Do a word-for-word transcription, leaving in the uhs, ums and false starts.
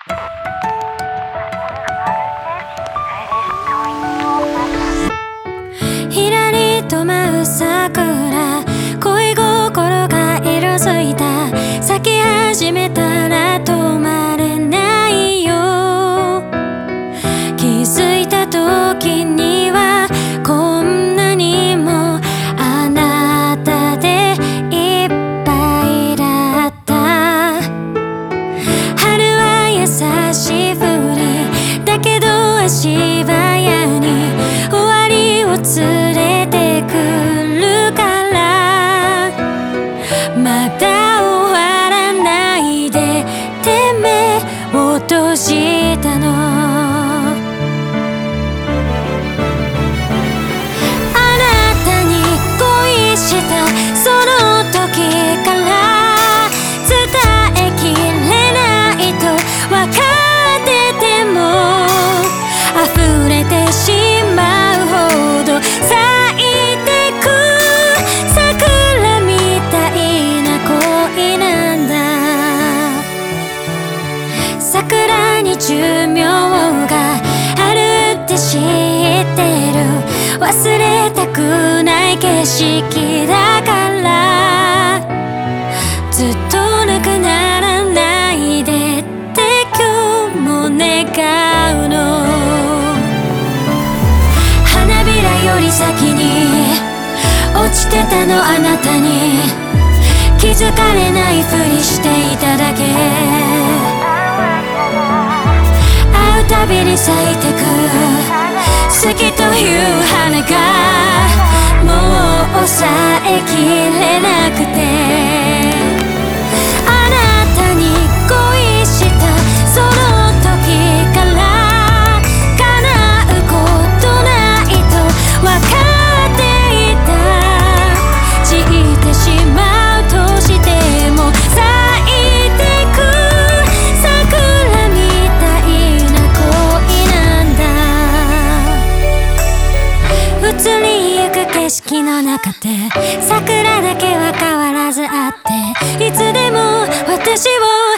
ひらりと舞う桜、恋心が色づいた。咲き始めたら止まれないよ。気づいた時にはこんなにもあなたでいっぱいだった。春は優しいふりだけど足早に終わりを連れてくるから、まだ終わらないでって目を閉じたの。あなたに恋したその時から伝えきれないと分かってても溢れてしまうほど咲いてく桜みたいな恋なんだ。桜に寿命があるって知ってる。忘れたくない景色だからずっとなくならないでって今日も願うの。花びらより先に落ちてたのあなたに気づかれないふりしていただけ。会うたびに咲いてく好きという花がもう抑えきれなくて、あなたに恋したその時から叶うことないと分かっていた。散ってしまうとしても咲いてく桜みたいな恋なんだ。移りゆく景色の中で桜だけは変わらずあって、いつでも私を